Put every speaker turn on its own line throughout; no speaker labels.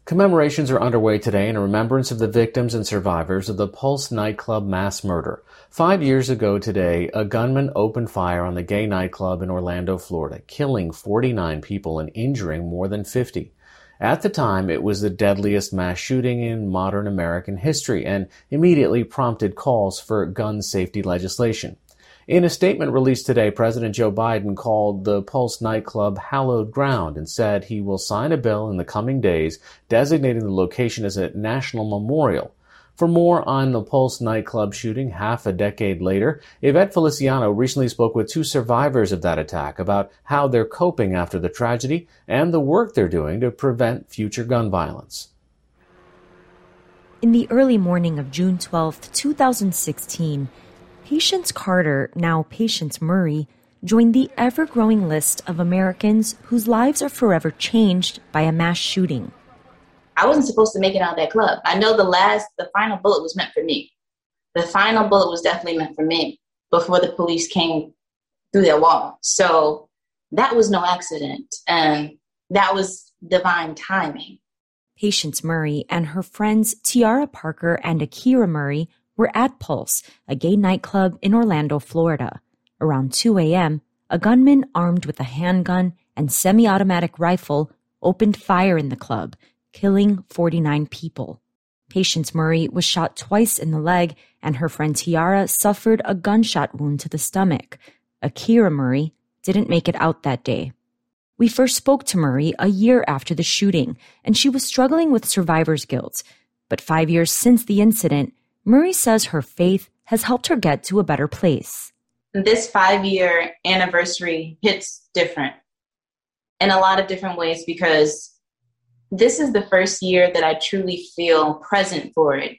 Commemorations are underway today in remembrance of the victims and survivors of the Pulse nightclub mass murder. 5 years ago today, a gunman opened fire on the gay nightclub in Orlando, Florida, killing 49 people and injuring more than 50. At the time, it was the deadliest mass shooting in modern American history and immediately prompted calls for gun safety legislation. In a statement released today, President Joe Biden called the Pulse nightclub hallowed ground and said he will sign a bill in the coming days designating the location as a national memorial. For more on the Pulse nightclub shooting half a decade later, Yvette Feliciano recently spoke with two survivors of that attack about how they're coping after the tragedy and the work they're doing to prevent future gun violence.
In the early morning of June 12, 2016, Patience Carter, now Patience Murray, joined the ever-growing list of Americans whose lives are forever changed by a mass shooting.
I wasn't supposed to make it out of that club. I know the final bullet was meant for me. The final bullet was definitely meant for me before the police came through their wall. So that was no accident, and that was divine timing.
Patience Murray and her friends Tiara Parker and Akira Murray were at Pulse, a gay nightclub in Orlando, Florida. Around 2 a.m., a gunman armed with a handgun and semi-automatic rifle opened fire in the club, killing 49 people. Patience Murray was shot twice in the leg, and her friend Tiara suffered a gunshot wound to the stomach. Akira Murray didn't make it out that day. We first spoke to Murray a year after the shooting, and she was struggling with survivor's guilt. But 5 years since the incident, Murray says her faith has helped her get to a better place.
This 5-year anniversary hits different in a lot of different ways because this is the first year that I truly feel present for it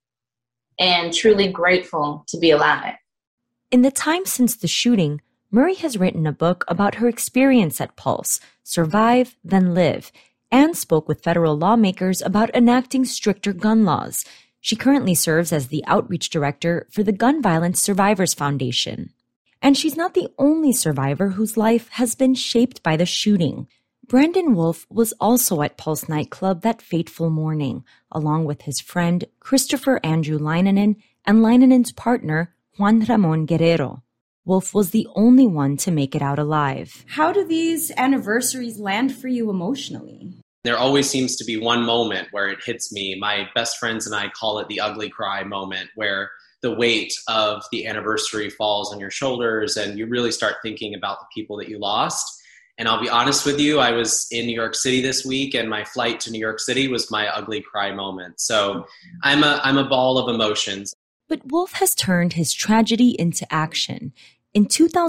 and truly grateful to be alive.
In the time since the shooting, Murray has written a book about her experience at Pulse, Survive, Then Live, and spoke with federal lawmakers about enacting stricter gun laws. She currently serves as the outreach director for the Gun Violence Survivors Foundation. And she's not the only survivor whose life has been shaped by the shooting. Brandon Wolf was also at Pulse nightclub that fateful morning, along with his friend Christopher Andrew Leinenen and Leinenen's partner, Juan Ramon Guerrero. Wolf was the only one to make it out alive.
How do these anniversaries land for you emotionally?
There always seems to be one moment where it hits me. My best friends and I call it the ugly cry moment, where the weight of the anniversary falls on your shoulders and you really start thinking about the people that you lost. And I'll be honest with you, I was in New York City this week and my flight to New York City was my ugly cry moment. So I'm a ball of emotions.
But Wolf has turned his tragedy into action. In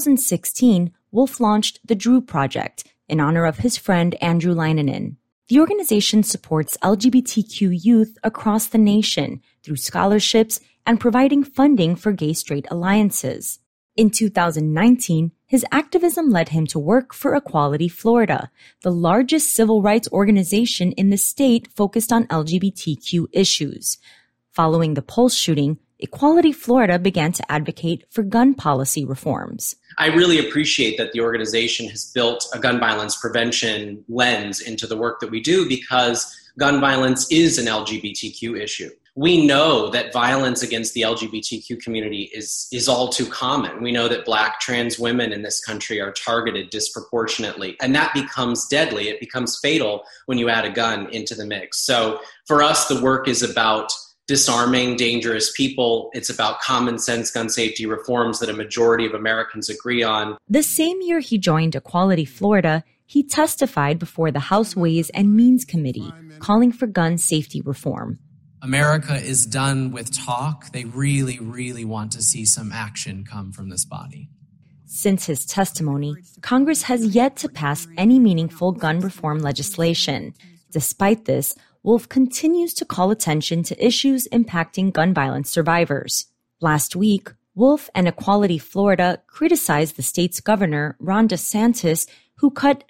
2016, Wolf launched the Drew Project in honor of his friend Andrew Leinenen. The organization supports LGBTQ youth across the nation through scholarships and providing funding for gay-straight alliances. In 2019, his activism led him to work for Equality Florida, the largest civil rights organization in the state focused on LGBTQ issues. Following the Pulse shooting, Equality Florida began to advocate for gun policy reforms.
I really appreciate that the organization has built a gun violence prevention lens into the work that we do because gun violence is an LGBTQ issue. We know that violence against the LGBTQ community is all too common. We know that Black trans women in this country are targeted disproportionately, and that becomes deadly. It becomes fatal when you add a gun into the mix. So for us, the work is about disarming dangerous people. It's about common sense gun safety reforms that a majority of Americans agree on.
The same year he joined Equality Florida, he testified before the House Ways and Means Committee, calling for gun safety reform.
America is done with talk. They really, really want to see some action come from this body.
Since his testimony, Congress has yet to pass any meaningful gun reform legislation. Despite this, Wolf continues to call attention to issues impacting gun violence survivors. Last week, Wolf and Equality Florida criticized the state's governor, Ron DeSantis, who cut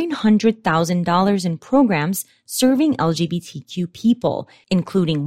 $900,000 in programs serving LGBTQ people, including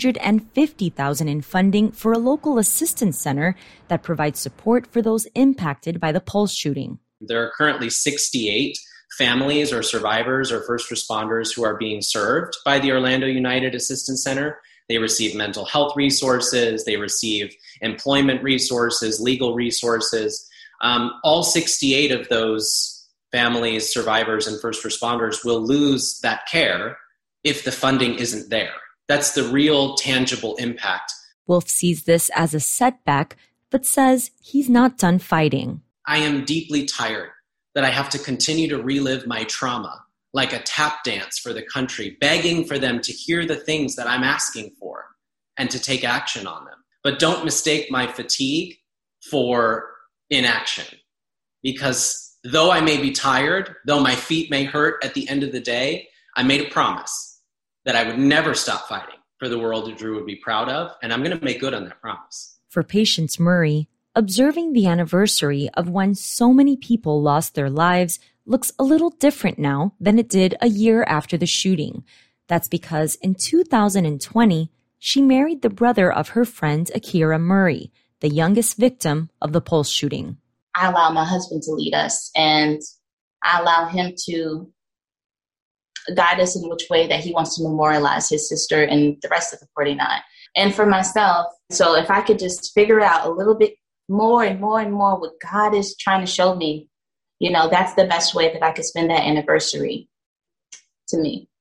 $150,000 in funding for a local assistance center that provides support for those impacted by the Pulse shooting.
There are currently 68 families or survivors or first responders who are being served by the Orlando United Assistance Center. They receive mental health resources, they receive employment resources, legal resources. All 68 of those families, survivors, and first responders will lose that care if the funding isn't there. That's the real tangible impact.
Wolf sees this as a setback, but says he's not done fighting.
I am deeply tired that I have to continue to relive my trauma like a tap dance for the country, begging for them to hear the things that I'm asking for and to take action on them. But don't mistake my fatigue for inaction, because though I may be tired, though my feet may hurt at the end of the day, I made a promise that I would never stop fighting for the world that Drew would be proud of, and I'm going to make good on that promise.
For Patience Murray, observing the anniversary of when so many people lost their lives looks a little different now than it did a year after the shooting. That's because in 2020, she married the brother of her friend Akira Murray, the youngest victim of the Pulse shooting.
I allow my husband to lead us, and I allow him to guide us in which way that he wants to memorialize his sister and the rest of the 49. And for myself, so if I could just figure out a little bit more and more and more what God is trying to show me, that's the best way that I could spend that anniversary to me.